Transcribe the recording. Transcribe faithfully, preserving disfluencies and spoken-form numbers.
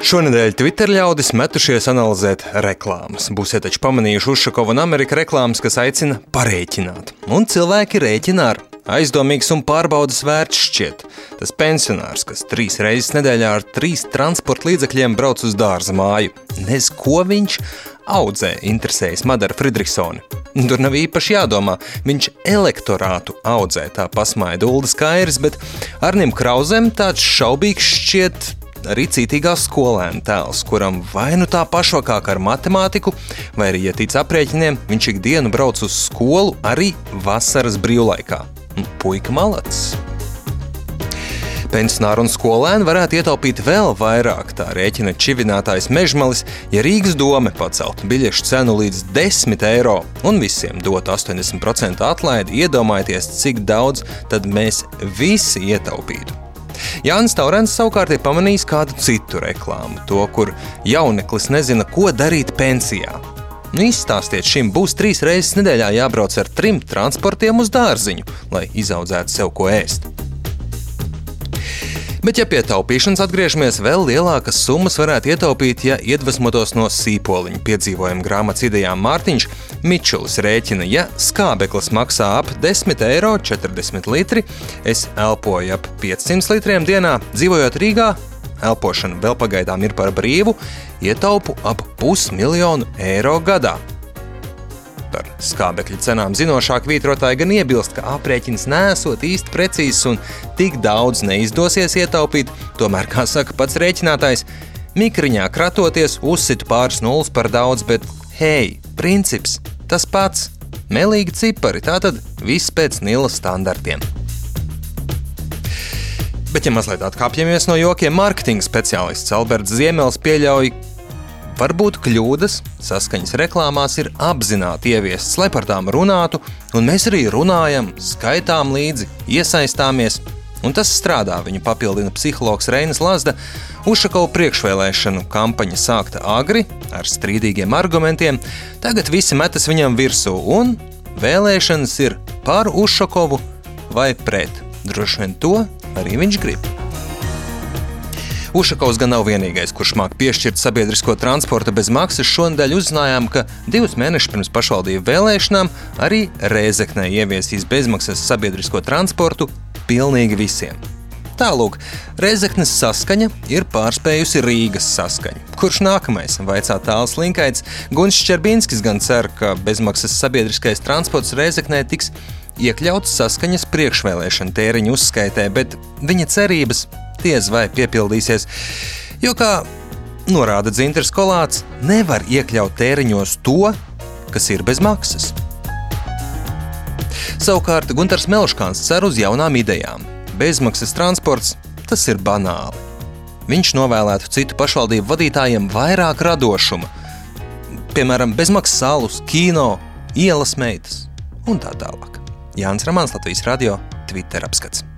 Šonedēļ Twitter ļaudis metušies analizēt reklāmas. Būsiet taču pamanījuši Ušakova un Amerika reklāmas, kas aicina parēķināt. Un cilvēki rēķina ar aizdomīgs un pārbaudas vērts šķiet. Tas pensionārs, kas trīs reizes nedēļā ar trīs transporta līdzekļiem brauc uz dārza māju. Nez ko viņš audzē, interesējas Madara Fridriksone. Tur nav īpaši jādomā, viņš elektorātu audzē, tā pasmaida Ulda Skairis, bet Arnim Krauzem tāds šaubīgs šķiet arī cītīgā skolēna tēls, kuram vai nu tā pašvakāk ar matemātiku, vai arī, ja tic aprēķiniem, viņš ikdienu brauc uz skolu arī vasaras brīvlaikā. Puika malacis. Pensionāri un skolēni varētu ietaupīt vēl vairāk, tā rēķina čivinātājs Mežmalis, ja Rīgas dome paceltu biļešu cenu līdz desmit eiro un visiem dot astoņdesmit procentu atlaidi. Iedomājieties, cik daudz tad mēs visi ietaupītu. Jānis Taurens savukārt ir pamanījis kādu citu reklāmu, to, kur jauneklis nezina, ko darīt pensijā. Nu, izstāstiet, šim būs trīs reizes nedēļā jābrauc ar trim transportiem uz dārziņu, lai izaudzētu sev ko ēst. Bet, ja pie taupīšanas atgriežamies, vēl lielākas summas varētu ietaupīt, ja iedvesmotos no sīpoliņa piedzīvojuma grāmatas idejām. Mārtiņš Mičulis rēķina, ja skābeklis maksā ap desmit eiro četrdesmit litri, es elpoju ap piecsimt litriem dienā, dzīvojot Rīgā, elpošana vēl pagaidām ir par brīvu, ietaupu ap pusmiljonu eiro gadā. Par skābekļa cenām zinošāk vītrotāji gan iebilst, ka aprēķins neesot īsti precīzs un tik daudz neizdosies ietaupīt, tomēr, kā saka pats rēķinātājs, mikriņā kratoties uzsitu pāris nulles par daudz, bet hei, princips tas pats, melīgi cipari, tātad viss pēc Nila standartiem. Bet, ja mazliet atkāpjamies no jokiem, mārketinga speciālists Alberts Ziemels pieļauj, varbūt kļūdas saskaņas reklāmās ir apzināti ieviestas, lai par tām runātu, un mēs arī runājam, skaitām līdzi, iesaistāmies, un tas strādā, viņu papildina psihologs Reinis Lazda. Ušakova priekšvēlēšanu kampaņa sākta agri, ar strīdīgiem argumentiem, tagad visi metas viņam virsū, un vēlēšanas ir par Ušakovu vai pret. Droši vien to arī viņš grib. Ušakovs gan nav vienīgais, kurš māk piešķirt sabiedrisko transporta bez maksas. Šonedēļ uzzinājām, ka divus mēnešus pirms pašvaldību vēlēšanām arī Rēzeknē ieviesīs bezmaksas sabiedrisko transportu pilnīgi visiem. Tālūk, Rēzeknes saskaņa ir pārspējusi Rīgas saskaņu. Kurš nākamais? Vaicā tāls Linkaits. Guns Šķerbinskis gan cer, ka bezmaksas sabiedriskais transports Rēzeknē tiks iekļauts saskaņas priekšvēlēšana tēriņu uzskaitē, bet viņa cerības diez vai piepildīsies, jo, kā norāda Dzinters Kolāts, nevar iekļaut tēriņos to, kas ir bez maksas. Savukārt Guntars Melškāns cer uz jaunām idejām. Bezmaksas transports, tas ir banāli. Viņš novēlētu citu pašvaldību vadītājiem vairāk radošuma. Piemēram, bezmaksas alus, kino, ielas meitas un tā tālāk. Jānis Ramāns, Latvijas radio, Twitter apskats.